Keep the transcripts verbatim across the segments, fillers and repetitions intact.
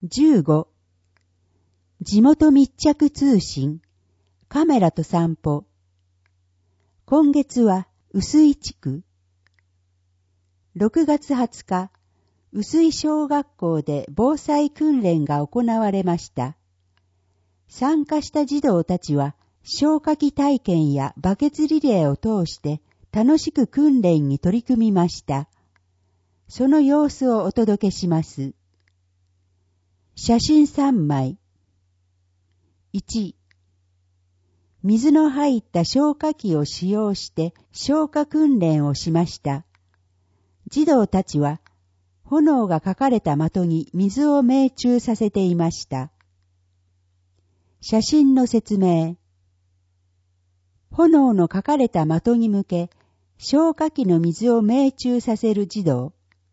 じゅうご、地元密着通信、カメラと散歩。今月は、臼井地区。ろくがつはつか、臼井小学校で防災訓練が行われました。参加した児童たちは、消火器体験やバケツリレーを通して楽しく訓練に取り組みました。その様子をお届けします。写真さんまい。いち、水の入った消火器を使用して消火訓練をしました。児童たちは炎が書かれた的に水を命中させていました。写真の説明。炎の書かれた的に向け、消火器の水を命中させる児童。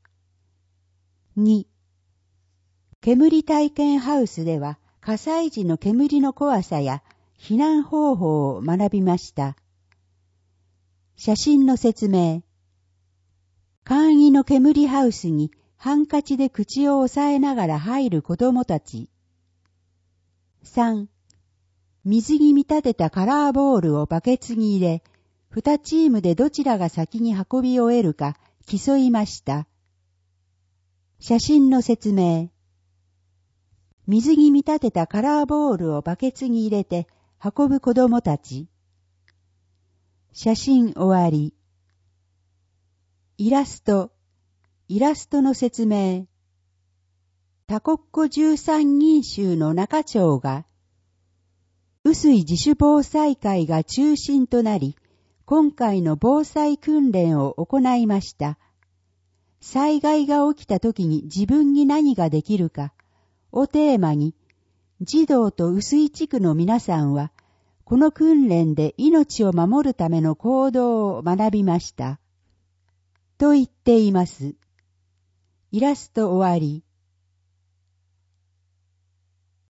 に、煙体験ハウスでは火災時の煙の怖さや避難方法を学びました。写真の説明。簡易の煙ハウスにハンカチで口を押さえながら入る子供たち。さん、水に見立てたカラーボールをバケツに入れ、にチームでどちらが先に運び終えるか競いました。写真の説明。水に見立てたカラーボールをバケツに入れて運ぶ子供たち。写真終わり。イラスト。イラストの説明。タコッコ十三人衆の中長が、臼井自主防災会が中心となり、今回の防災訓練を行いました。災害が起きた時に自分に何ができるかをテーマに、児童と臼井地区の皆さんは、この訓練で命を守るための行動を学びました。と言っています。イラスト終わり。